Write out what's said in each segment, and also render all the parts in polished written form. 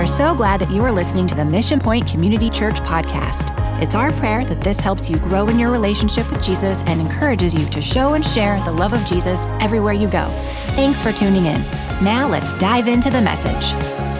are so glad that you are listening to the Mission Point Community Church podcast. It's our prayer that this helps you grow in your relationship with Jesus and encourages you to show and share the love of Jesus everywhere you go. Thanks for tuning in. Now let's dive into the message.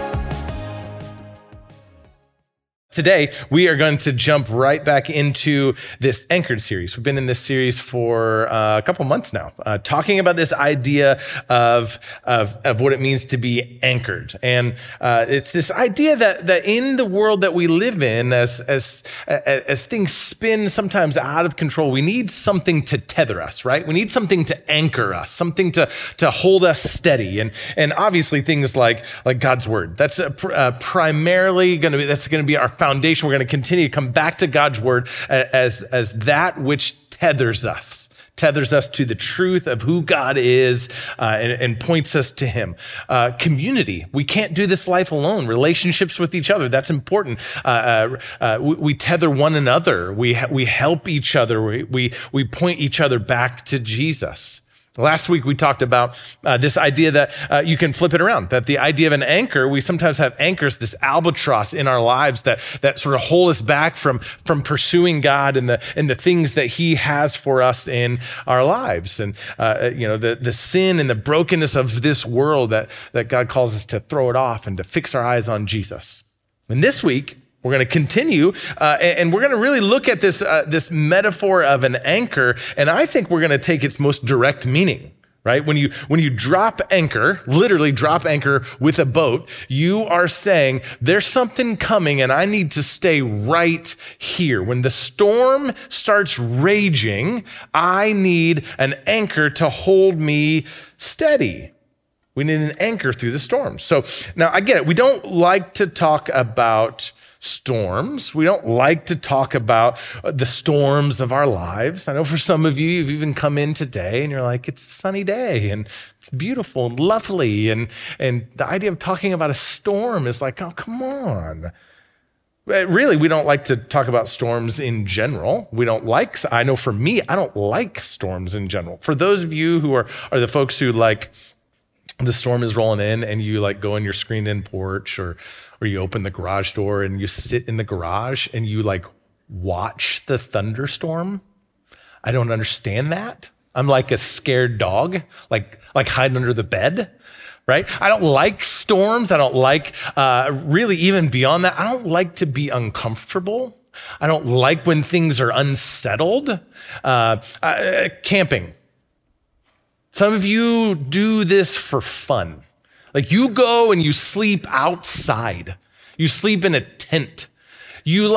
Today, we are going to jump right back into this Anchored series. We've been in this series for a couple months now, talking about this idea of what it means to be anchored. And it's this idea that in the world that we live in, as things spin sometimes out of control, we need something to tether us, right? We need something to anchor us, something to hold us steady. And obviously things like God's word. That's primarily going to be our foundation. We're going to continue to come back to God's word as that which tethers us to the truth of who God is and points us to him. Community. We can't do this life alone. Relationships with each other. That's important. We tether one another. We help each other. We point each other back to Jesus. Last week, we talked about this idea that you can flip it around, that the idea of an anchor, we sometimes have anchors, this albatross in our lives that sort of hold us back from pursuing God and the things that he has for us in our lives. And, the sin and the brokenness of this world that God calls us to throw it off and to fix our eyes on Jesus. And this week, we're going to continue, and we're going to really look at this metaphor of an anchor, and I think we're going to take its most direct meaning, right? When you drop anchor, literally drop anchor with a boat, you are saying, there's something coming, and I need to stay right here. When the storm starts raging, I need an anchor to hold me steady. We need an anchor through the storm. So now I get it. We don't like to talk about storms. We don't like to talk about the storms of our lives. I know for some of you, you've even come in today and you're like, it's a sunny day and it's beautiful and lovely. And the idea of talking about a storm is like, oh, come on. Really, we don't like to talk about storms in general. I know for me, I don't like storms in general. For those of you who are the folks who like, the storm is rolling in and you like go in your screened-in porch or you open the garage door and you sit in the garage and you like watch the thunderstorm. I don't understand that. I'm like a scared dog, like hiding under the bed, right? I don't like storms. I don't like, really even beyond that, I don't like to be uncomfortable. I don't like when things are unsettled. Camping. Some of you do this for fun. Like you go and you sleep outside. You sleep in a tent. You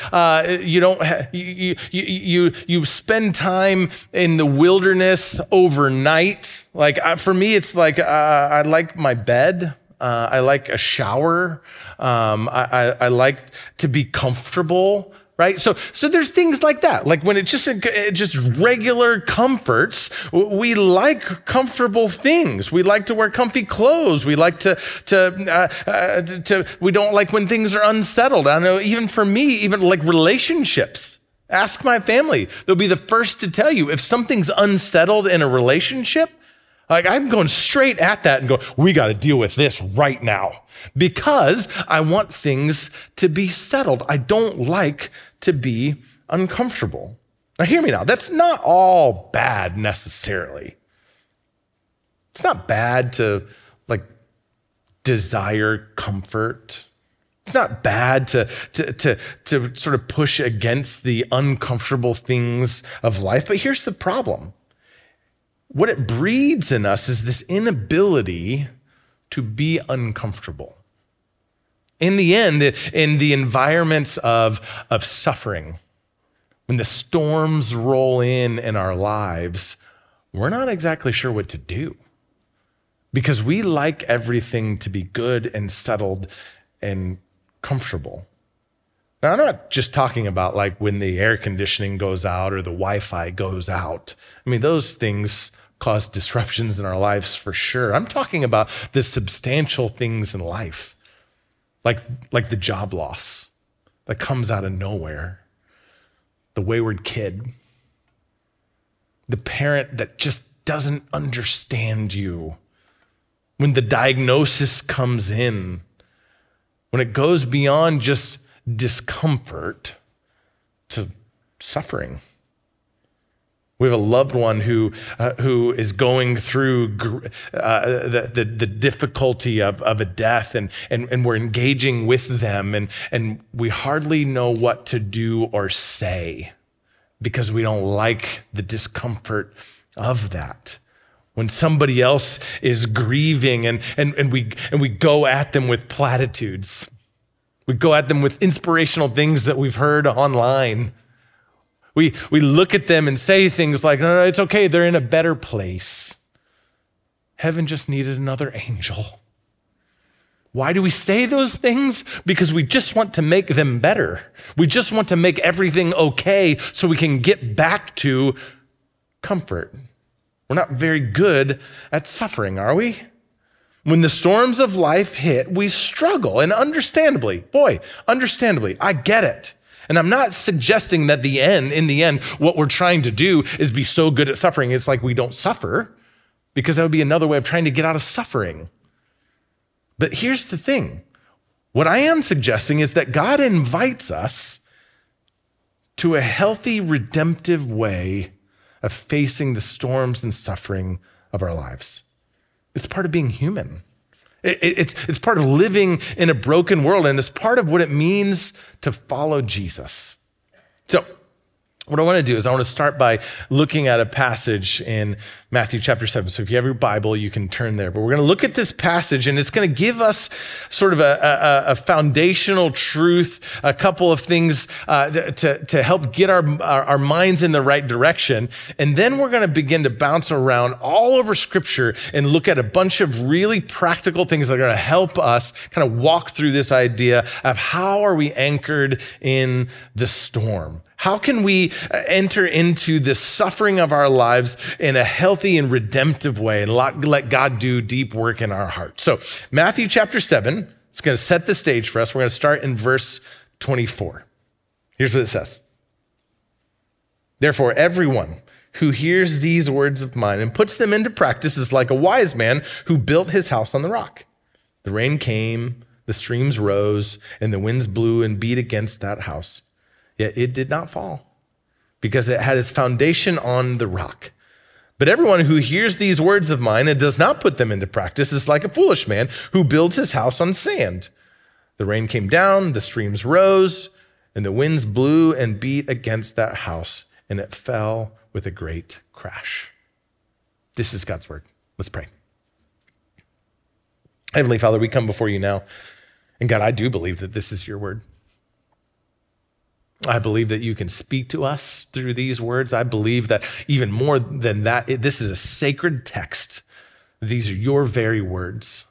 you spend time in the wilderness overnight. Like for me, it's like I like my bed. I like a shower. I like to be comfortable. Right? So there's things like that. Like when it's just regular comforts, we like comfortable things. We like to wear comfy clothes. We like we don't like when things are unsettled. I know even for me, even like relationships, ask my family. They'll be the first to tell you if something's unsettled in a relationship, like I'm going straight at that and go, we got to deal with this right now because I want things to be settled. I don't like to be uncomfortable. Now hear me now. That's not all bad necessarily. It's not bad to like desire comfort. It's not bad to sort of push against the uncomfortable things of life. But here's the problem. What it breeds in us is this inability to be uncomfortable. In the end, in the environments of suffering, when the storms roll in our lives, we're not exactly sure what to do because we like everything to be good and settled and comfortable. Now, I'm not just talking about like when the air conditioning goes out or the Wi-Fi goes out. I mean, those things cause disruptions in our lives for sure. I'm talking about the substantial things in life, like the job loss that comes out of nowhere, the wayward kid, the parent that just doesn't understand you, when the diagnosis comes in, when it goes beyond just discomfort to suffering. We have a loved one who is going through the difficulty of a death, and we're engaging with them, and we hardly know what to do or say because we don't like the discomfort of that. When somebody else is grieving and we go at them with platitudes. We go at them with inspirational things that we've heard online. We look at them and say things like, no, it's okay, they're in a better place. Heaven just needed another angel. Why do we say those things? Because we just want to make them better. We just want to make everything okay so we can get back to comfort. We're not very good at suffering, are we? When the storms of life hit, we struggle, and understandably, I get it. And I'm not suggesting that in the end, what we're trying to do is be so good at suffering, it's like we don't suffer, because that would be another way of trying to get out of suffering. But here's the thing. What I am suggesting is that God invites us to a healthy, redemptive way of facing the storms and suffering of our lives. It's part of being human. It's part of living in a broken world, and it's part of what it means to follow Jesus. So what I want to do is I want to start by looking at a passage in Matthew chapter 7. So if you have your Bible, you can turn there. But we're going to look at this passage, and it's going to give us sort of a foundational truth, a couple of things to help get our minds in the right direction. And then we're going to begin to bounce around all over Scripture and look at a bunch of really practical things that are going to help us kind of walk through this idea of how are we anchored in the storm? How can we enter into the suffering of our lives in a healthy and redemptive way and let God do deep work in our hearts? So Matthew chapter 7 is going to set the stage for us. We're going to start in verse 24. Here's what it says. Therefore, everyone who hears these words of mine and puts them into practice is like a wise man who built his house on the rock. The rain came, the streams rose, and the winds blew and beat against that house. Yet it did not fall, because it had its foundation on the rock. But everyone who hears these words of mine and does not put them into practice is like a foolish man who builds his house on sand. The rain came down, the streams rose, and the winds blew and beat against that house, and it fell with a great crash. This is God's word. Let's pray. Heavenly Father, we come before you now. And God, I do believe that this is your word. I believe that you can speak to us through these words. I believe that even more than that, this is a sacred text. These are your very words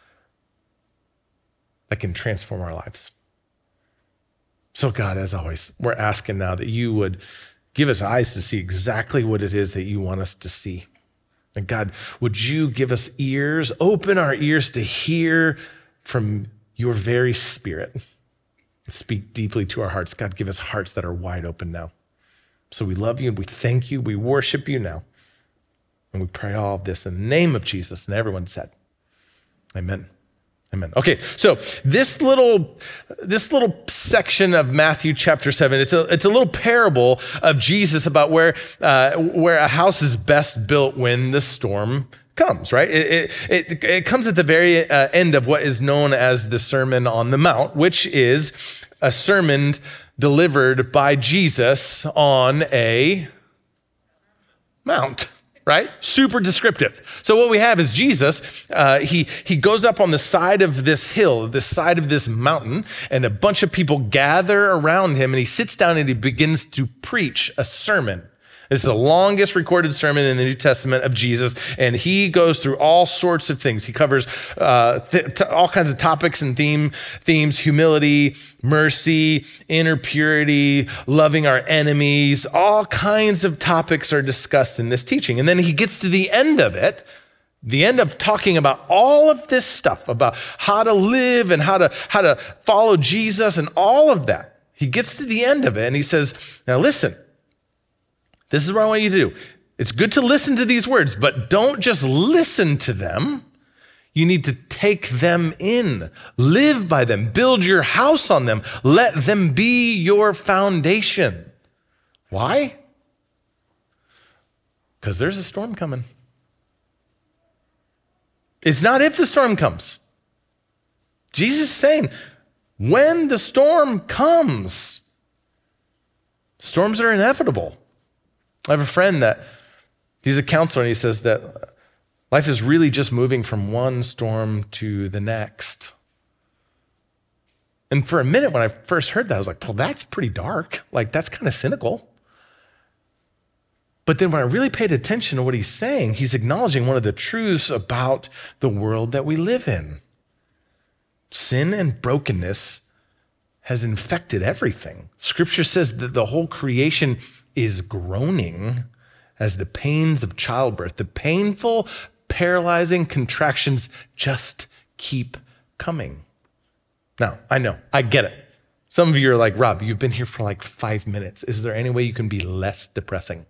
that can transform our lives. So God, as always, we're asking now that you would give us eyes to see exactly what it is that you want us to see. And God, would you give us ears, open our ears to hear from your very Spirit. Speak deeply to our hearts. God, give us hearts that are wide open now. So we love you and we thank you. We worship you now. And we pray all of this in the name of Jesus. And everyone said, amen. Amen. Okay, so this little section of Matthew chapter 7, it's a little parable of Jesus about where a house is best built when the storm comes, right? It comes at the very end of what is known as the Sermon on the Mount, which is a sermon delivered by Jesus on a mount, right? Super descriptive. So what we have is Jesus, he goes up on the side of this hill, the side of this mountain, and a bunch of people gather around him, and he sits down and he begins to preach a sermon. This is the longest recorded sermon in the New Testament of Jesus, and he goes through all sorts of things. He covers all kinds of topics and themes, humility, mercy, inner purity, loving our enemies. All kinds of topics are discussed in this teaching. And then he gets to the end of it, the end of talking about all of this stuff, about how to live and how to follow Jesus and all of that. He gets to the end of it, and he says, now listen, this is what I want you to do. It's good to listen to these words, but don't just listen to them. You need to take them in, live by them, build your house on them, let them be your foundation. Why? Because there's a storm coming. It's not if the storm comes. Jesus is saying, when the storm comes, storms are inevitable. I have a friend that he's a counselor, and he says that life is really just moving from one storm to the next. And for a minute when I first heard that, I was like, well, that's pretty dark. Like, that's kind of cynical. But then when I really paid attention to what he's saying, he's acknowledging one of the truths about the world that we live in. Sin and brokenness has infected everything. Scripture says that the whole creation is groaning as the pains of childbirth. The painful, paralyzing contractions just keep coming. Now, I know, I get it. Some of you are like, Rob, you've been here for like 5 minutes. Is there any way you can be less depressing?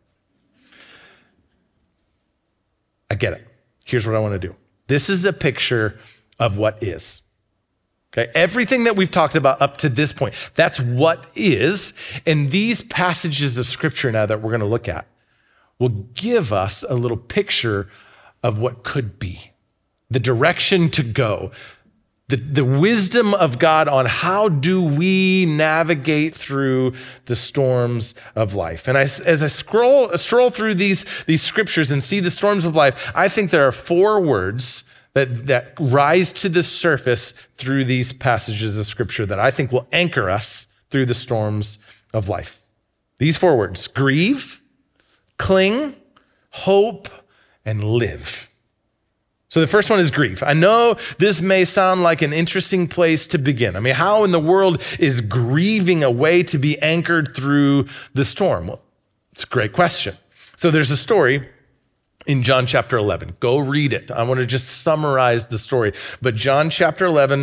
I get it. Here's what I want to do. This is a picture of what is. Okay, everything that we've talked about up to this point, that's what is. And these passages of scripture now that we're going to look at will give us a little picture of what could be, the direction to go, the wisdom of God on how do we navigate through the storms of life. And as I stroll through these scriptures and see the storms of life, I think there are 4 words that rise to the surface through these passages of scripture that I think will anchor us through the storms of life. These 4 words: grieve, cling, hope, and live. So the first one is grief. I know this may sound like an interesting place to begin. I mean, how in the world is grieving a way to be anchored through the storm? Well, it's a great question. So there's a story in John chapter 11. Go read it. I want to just summarize the story. But John chapter 11,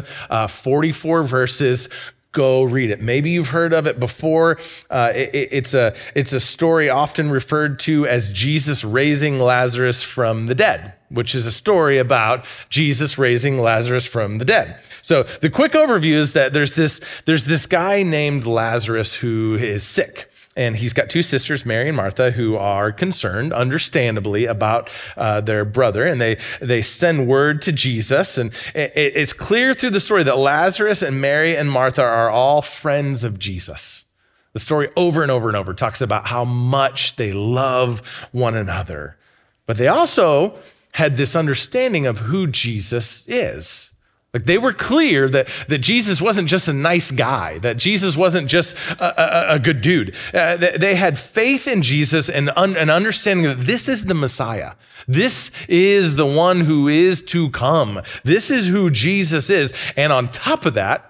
44 verses, go read it. Maybe you've heard of it before. It's a story often referred to as Jesus raising Lazarus from the dead, which is a story about Jesus raising Lazarus from the dead. So the quick overview is that there's this guy named Lazarus who is sick. And he's got 2 sisters, Mary and Martha, who are concerned, understandably, about their brother. And they send word to Jesus. And it's clear through the story that Lazarus and Mary and Martha are all friends of Jesus. The story over and over and over talks about how much they love one another. But they also had this understanding of who Jesus is. Like, they were clear that Jesus wasn't just a nice guy, that Jesus wasn't just a good dude. They had faith in Jesus and an understanding that this is the Messiah. This is the one who is to come. This is who Jesus is. And on top of that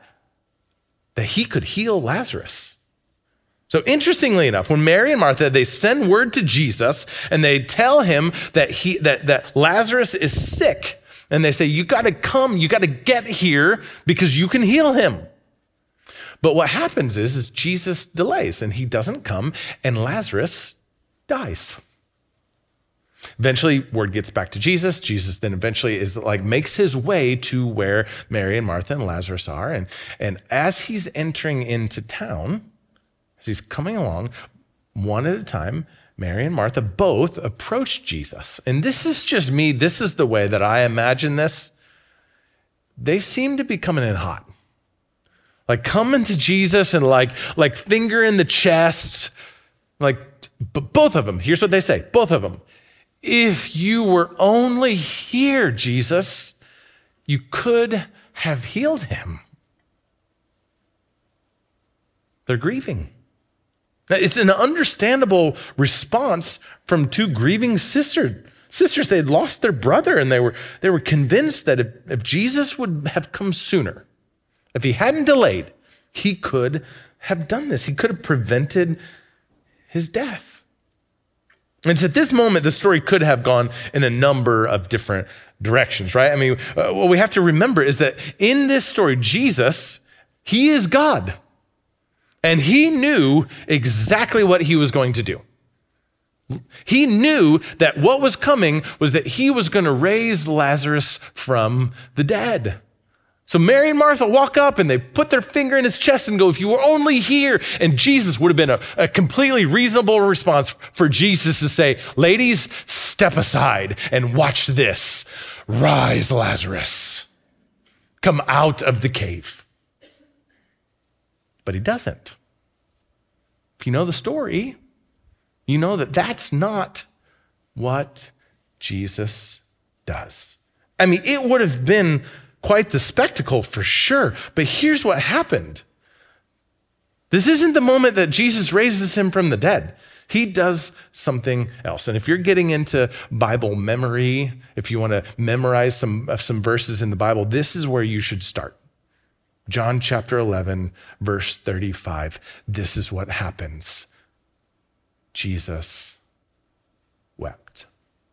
he could heal Lazarus. So interestingly enough, when Mary and Martha, they send word to Jesus and they tell him that Lazarus is sick. And they say, you got to come, you got to get here because you can heal him. But what happens is Jesus delays and he doesn't come and Lazarus dies. Eventually, word gets back to Jesus. Jesus then eventually makes his way to where Mary and Martha and Lazarus are. And as he's entering into town, as he's coming along, one at a time, Mary and Martha both approached Jesus. And this is just me. This is the way that I imagine this. They seem to be coming in hot. Like coming to Jesus and like finger in the chest. But both of them, here's what they say. Both of them. If you were only here, Jesus, you could have healed him. They're grieving. It's an understandable response from 2 grieving sisters. They had lost their brother, and they were convinced that if Jesus would have come sooner, if he hadn't delayed, he could have done this. He could have prevented his death. And it's at this moment the story could have gone in a number of different directions, right? I mean, what we have to remember is that in this story, Jesus, he is God. And he knew exactly what he was going to do. He knew that what was coming was that he was going to raise Lazarus from the dead. So Mary and Martha walk up and they put their finger in his chest and go, if you were only here. And Jesus would have been a completely reasonable response for Jesus to say, ladies, step aside and watch this. Rise, Lazarus. Come out of the cave. But he doesn't. If you know the story, you know that that's not what Jesus does. I mean, it would have been quite the spectacle for sure, but here's what happened. This isn't the moment that Jesus raises him from the dead. He does something else. And if you're getting into Bible memory, if you want to memorize some verses in the Bible, this is where you should start. John chapter 11, verse 35. This is what happens. Jesus wept.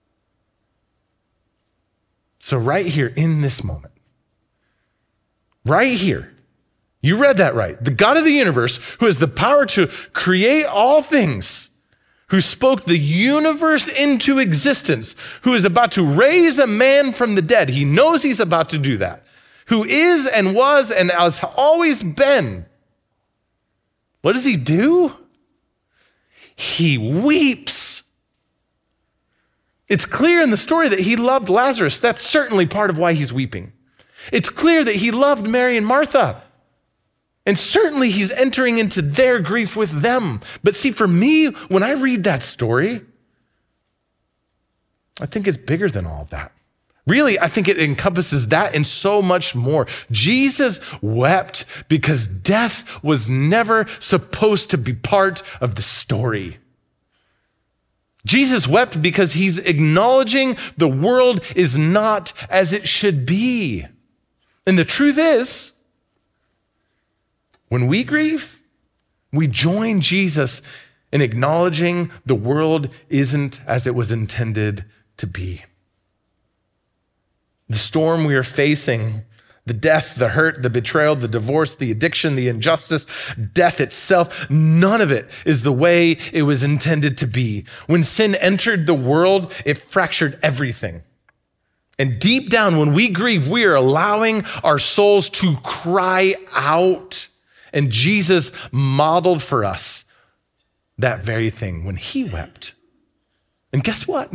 So right here in this moment, right here, you read that right. The God of the universe, who has the power to create all things, who spoke the universe into existence, who is about to raise a man from the dead. He knows he's about to do that. Who is and was and has always been. What does he do? He weeps. It's clear in the story that he loved Lazarus. That's certainly part of why he's weeping. It's clear that he loved Mary and Martha. And certainly he's entering into their grief with them. But see, for me, when I read that story, I think it's bigger than all of that. Really, I think it encompasses that and so much more. Jesus wept because death was never supposed to be part of the story. Jesus wept because he's acknowledging the world is not as it should be. And the truth is, when we grieve, we join Jesus in acknowledging the world isn't as it was intended to be. The storm we are facing, the death, the hurt, the betrayal, the divorce, the addiction, the injustice, death itself, none of it is the way it was intended to be. When sin entered the world, it fractured everything. And deep down, when we grieve, we are allowing our souls to cry out. And Jesus modeled for us that very thing when he wept. And guess what?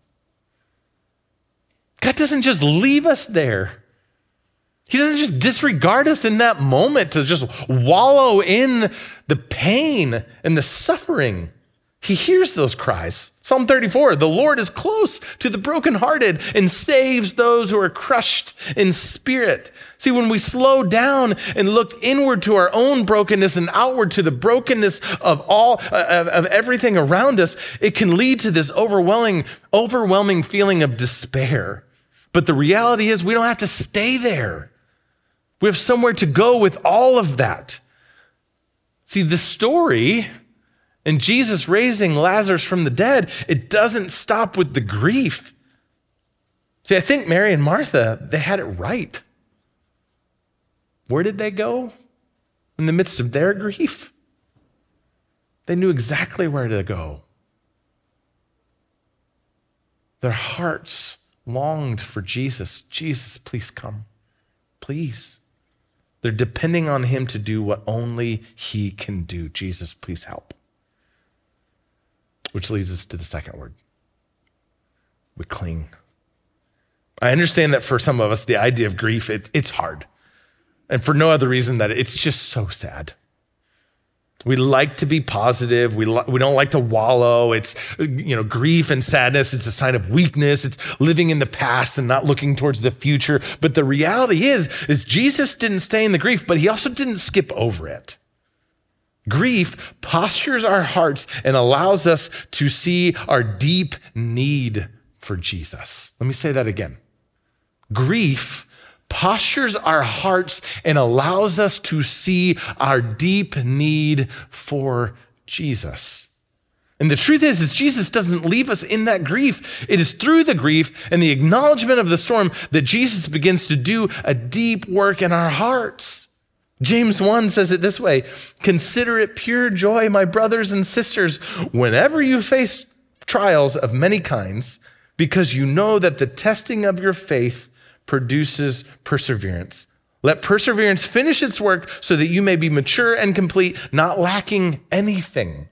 God doesn't just leave us there. He doesn't just disregard us in that moment to just wallow in the pain and the suffering. He hears those cries. Psalm 34, the Lord is close to the brokenhearted and saves those who are crushed in spirit. See, when we slow down and look inward to our own brokenness and outward to the brokenness of everything around us, it can lead to this overwhelming feeling of despair. But the reality is we don't have to stay there. We have somewhere to go with all of that. See, the story and Jesus raising Lazarus from the dead, it doesn't stop with the grief. See, I think Mary and Martha, they had it right. Where did they go? In the midst of their grief. They knew exactly where to go. Their hearts longed for Jesus. Jesus, please come. Please. They're depending on him to do what only he can do. Jesus, please help. Which leads us to the second word. We cling. I understand that for some of us, the idea of grief, it's hard. And for no other reason that it's just so sad. We like to be positive. We don't like to wallow. It's, grief and sadness. It's a sign of weakness. It's living in the past and not looking towards the future. But the reality is Jesus didn't stay in the grief, but he also didn't skip over it. Grief postures our hearts and allows us to see our deep need for Jesus. Let me say that again. Grief postures our hearts and allows us to see our deep need for Jesus. And the truth is Jesus doesn't leave us in that grief. It is through the grief and the acknowledgement of the storm that Jesus begins to do a deep work in our hearts. James 1 says it this way, consider it pure joy, my brothers and sisters, whenever you face trials of many kinds, because you know that the testing of your faith produces perseverance. Let perseverance finish its work so that you may be mature and complete, not lacking anything.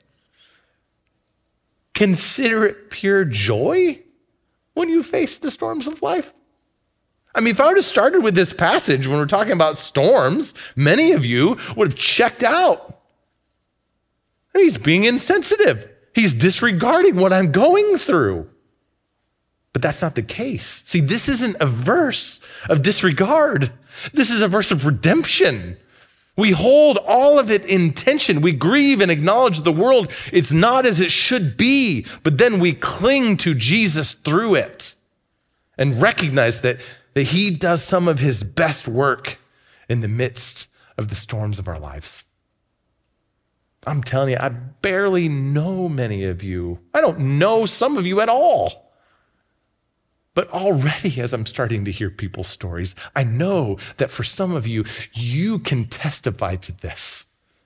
Consider it pure joy when you face the storms of life. I mean, if I would have started with this passage when we're talking about storms, many of you would have checked out. He's being insensitive. He's disregarding what I'm going through. But that's not the case. See, this isn't a verse of disregard. This is a verse of redemption. We hold all of it in tension. We grieve and acknowledge the world. It's not as it should be, but then we cling to Jesus through it and recognize that he does some of his best work in the midst of the storms of our lives. I'm telling you, I barely know many of you. I don't know some of you at all. But already, as I'm starting to hear people's stories, I know that for some of you, you can testify to this.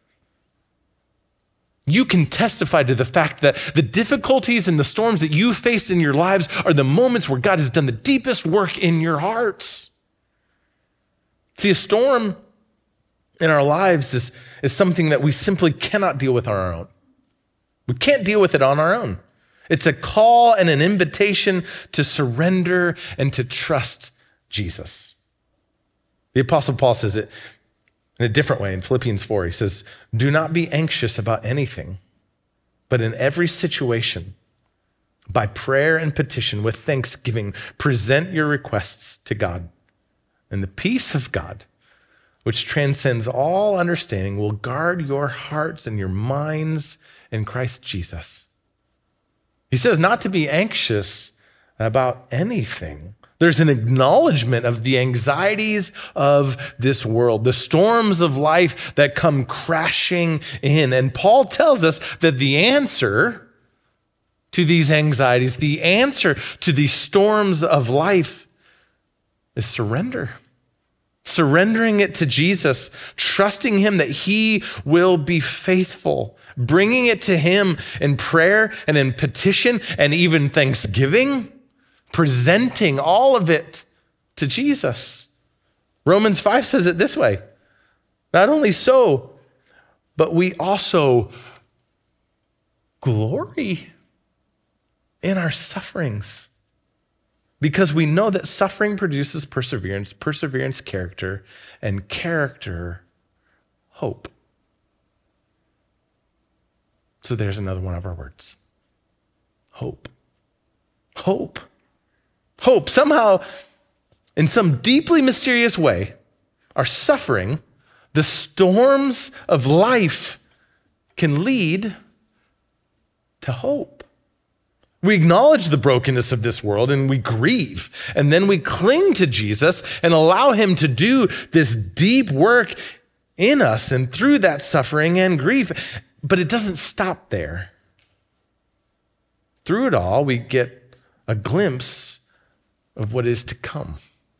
You can testify to the fact that the difficulties and the storms that you face in your lives are the moments where God has done the deepest work in your hearts. See, a storm in our lives is something that we simply cannot deal with on our own. We can't deal with it on our own. It's a call and an invitation to surrender and to trust Jesus. The Apostle Paul says it in a different way in Philippians 4. He says, "Do not be anxious about anything, but in every situation, by prayer and petition with thanksgiving, present your requests to God. And the peace of God, which transcends all understanding, will guard your hearts and your minds in Christ Jesus." He says not to be anxious about anything. There's an acknowledgement of the anxieties of this world, the storms of life that come crashing in. And Paul tells us that the answer to these anxieties, the answer to these storms of life is surrender. Surrendering it to Jesus, trusting him that he will be faithful, bringing it to him in prayer and in petition and even thanksgiving, presenting all of it to Jesus. Romans 5 says it this way, not only so, but we also glory in our sufferings, because we know that suffering produces perseverance, perseverance, character, and character, hope. So there's another one of our words. Hope. Hope. Hope. Somehow, in some deeply mysterious way, our suffering, the storms of life, can lead to hope. We acknowledge the brokenness of this world and we grieve. And then we cling to Jesus and allow him to do this deep work in us and through that suffering and grief. But it doesn't stop there. Through it all, we get a glimpse of what is to come.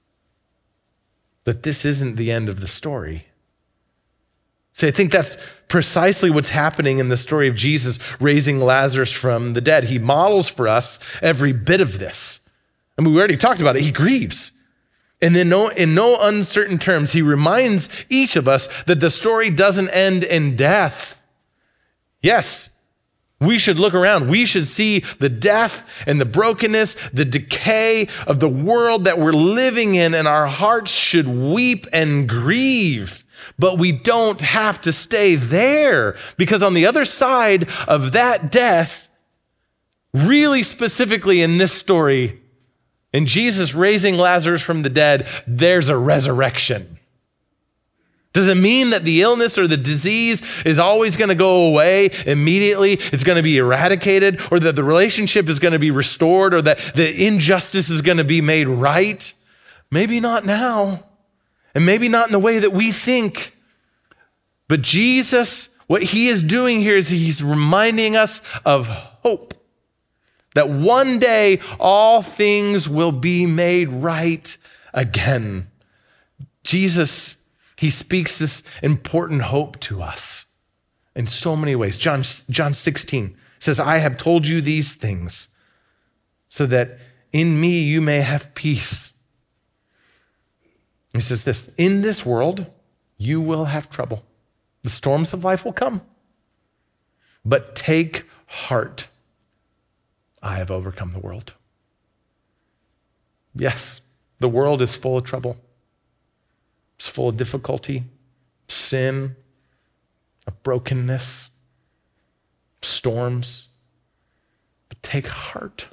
That this isn't the end of the story. So I think that's precisely what's happening in the story of Jesus raising Lazarus from the dead. He models for us every bit of this. And we already talked about it. He grieves. And then in no uncertain terms, he reminds each of us that the story doesn't end in death. Yes, we should look around. We should see the death and the brokenness, the decay of the world that we're living in, and our hearts should weep and grieve. But we don't have to stay there, because on the other side of that death, really specifically in this story, in Jesus raising Lazarus from the dead, there's a resurrection. Does it mean that the illness or the disease is always going to go away immediately? It's going to be eradicated, or that the relationship is going to be restored, or that the injustice is going to be made right? Maybe not now. And maybe not in the way that we think. But Jesus, what he is doing here is he's reminding us of hope. That one day all things will be made right again. Jesus, he speaks this important hope to us in so many ways. John 16, It says, I have told you these things so that in me you may have peace. He says this, in this world you will have trouble. The storms of life will come. But take heart. I have overcome the world. Yes, the world is full of trouble. It's full of difficulty, sin, of brokenness, storms. But take heart.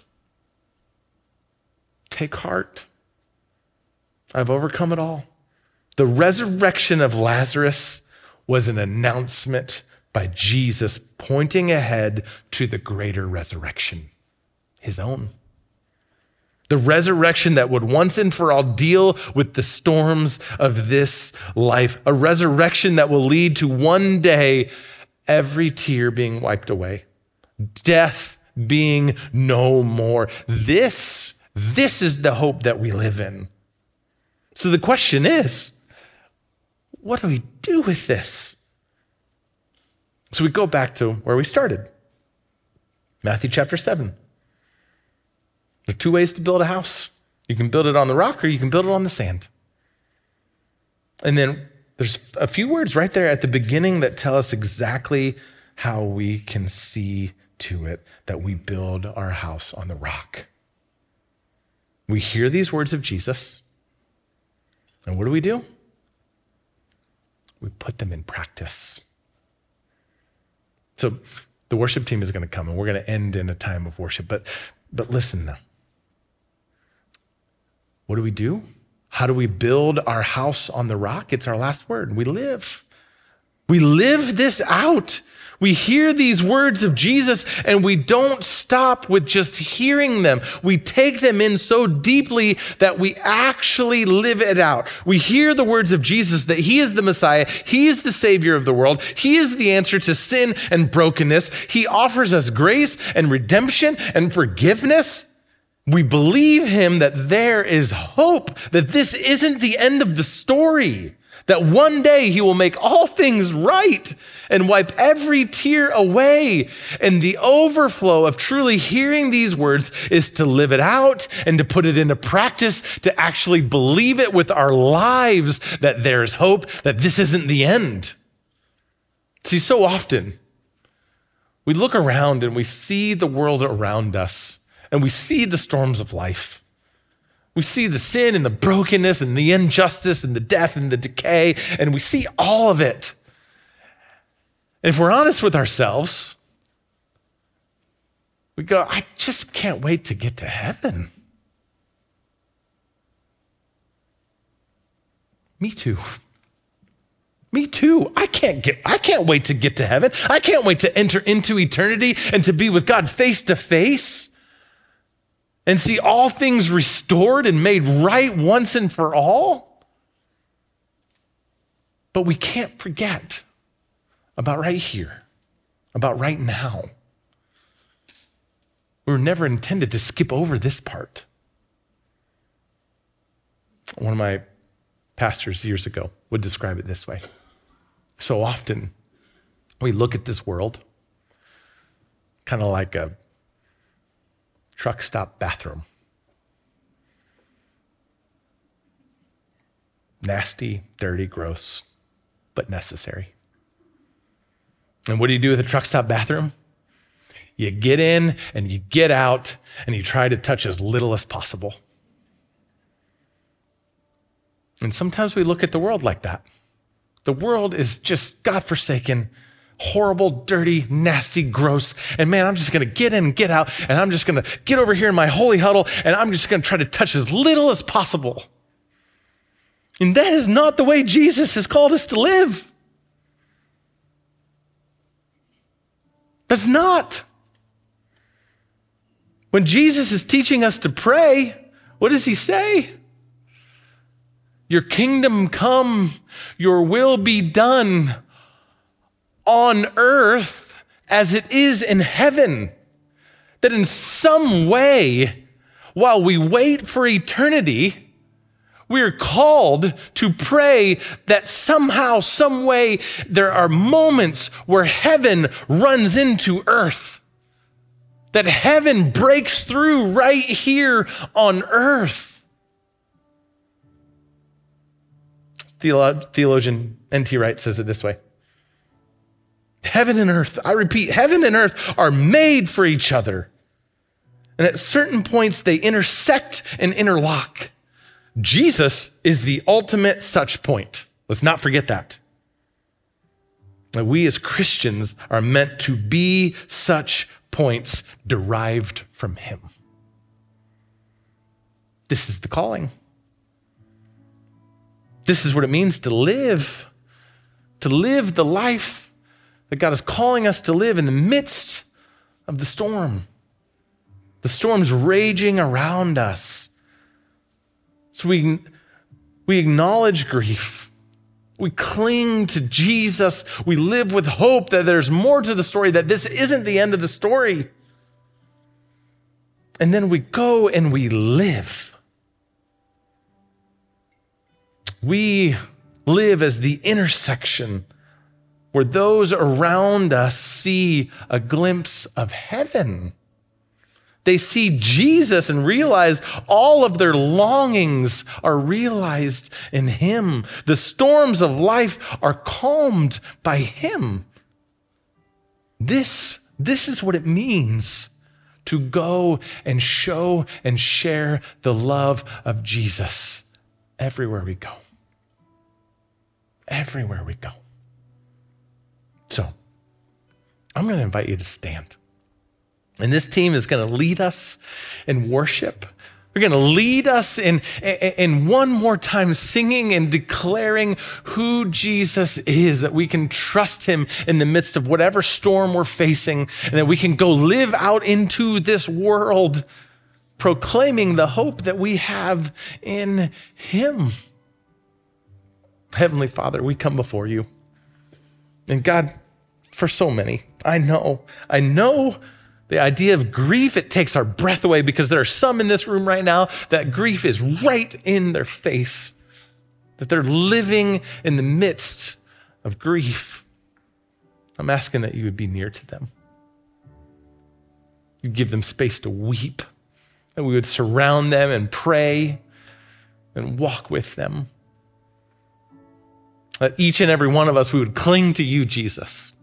Take heart. I've overcome it all. The resurrection of Lazarus was an announcement by Jesus pointing ahead to the greater resurrection, his own. The resurrection that would once and for all deal with the storms of this life. A resurrection that will lead to one day every tear being wiped away. Death being no more. This is the hope that we live in. So the question is, what do we do with this? So we go back to where we started. Matthew chapter 7. There are two ways to build a house. You can build it on the rock or you can build it on the sand. And then there's a few words right there at the beginning that tell us exactly how we can see to it that we build our house on the rock. We hear these words of Jesus, and what do? We put them in practice. So the worship team is going to come, and we're going to end in a time of worship. But listen now. What do? How do we build our house on the rock? It's our last word. We live. We live this out. We hear these words of Jesus and we don't stop with just hearing them. We take them in so deeply that we actually live it out. We hear the words of Jesus that he is the Messiah. He is the Savior of the world. He is the answer to sin and brokenness. He offers us grace and redemption and forgiveness. We believe him that there is hope, that this isn't the end of the story, that one day he will make all things right and wipe every tear away. And the overflow of truly hearing these words is to live it out and to put it into practice, to actually believe it with our lives that there's hope, that this isn't the end. See, so often we look around and we see the world around us and we see the storms of life. We see the sin and the brokenness and the injustice and the death and the decay, and we see all of it. And if we're honest with ourselves, we go, I just can't wait to get to heaven. Me too. Me too. I can't wait to get to heaven. I can't wait to enter into eternity and to be with God face to face and see all things restored and made right once and for all. But we can't forget about right here, about right now. We were never intended to skip over this part. One of my pastors years ago would describe it this way. So often we look at this world kind of like a truck stop bathroom. Nasty, dirty, gross, but necessary. And what do you do with a truck stop bathroom? You get in and you get out and you try to touch as little as possible. And sometimes we look at the world like that. The world is just godforsaken, horrible, dirty, nasty, gross. And man, I'm just going to get in and get out, and I'm just going to get over here in my holy huddle, and I'm just going to try to touch as little as possible. And that is not the way Jesus has called us to live. That's not. When Jesus is teaching us to pray, what does he say? Your kingdom come, your will be done on earth as it is in heaven. That in some way, while we wait for eternity, we're called to pray that somehow, some way, there are moments where heaven runs into earth, that heaven breaks through right here on earth. Theologian N.T. Wright says it this way. Heaven and earth, I repeat, heaven and earth are made for each other. And at certain points, they intersect and interlock. Jesus is the ultimate such point. Let's not forget that. That we as Christians are meant to be such points derived from him. This is the calling. This is what it means to live the life that God is calling us to live in the midst of the storm. The storm's raging around us. So we acknowledge grief. We cling to Jesus. We live with hope that there's more to the story, that this isn't the end of the story. And then we go and we live. We live as the intersection where those around us see a glimpse of heaven. They see Jesus and realize all of their longings are realized in him. The storms of life are calmed by him. This is what it means to go and show and share the love of Jesus everywhere we go. Everywhere we go. So, I'm going to invite you to stand. And this team is going to lead us in worship. They're going to lead us in one more time singing and declaring who Jesus is, that we can trust him in the midst of whatever storm we're facing, and that we can go live out into this world proclaiming the hope that we have in him. Heavenly Father, we come before you. And God, for so many, I know the idea of grief, it takes our breath away, because there are some in this room right now that grief is right in their face, that they're living in the midst of grief. I'm asking that you would be near to them. You give them space to weep, and we would surround them and pray and walk with them. That each and every one of us, we would cling to you, Jesus.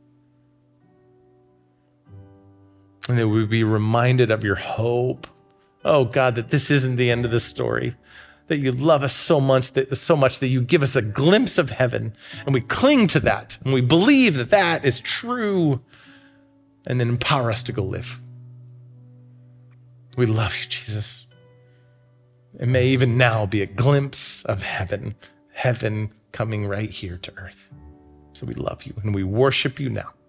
And that we would be reminded of your hope. Oh God, that this isn't the end of the story. That you love us so much that you give us a glimpse of heaven. And we cling to that. And we believe that that is true. And then empower us to go live. We love you, Jesus. It may even now be a glimpse of heaven. Heaven coming right here to earth. So we love you and we worship you now.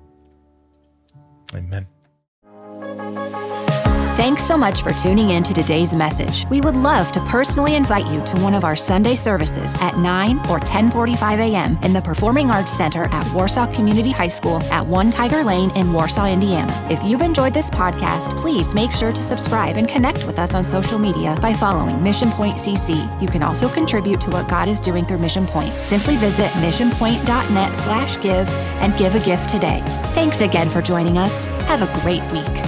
Amen. Thanks so much for tuning in to today's message. We would love to personally invite you to one of our Sunday services at 9 or 10:45 a.m. in the Performing Arts Center at Warsaw Community High School at 1 Tiger Lane in Warsaw, Indiana. If you've enjoyed this podcast, please make sure to subscribe and connect with us on social media by following Mission Point CC. You can also contribute to what God is doing through Mission Point. Simply visit missionpoint.net/give and give a gift today. Thanks again for joining us. Have a great week.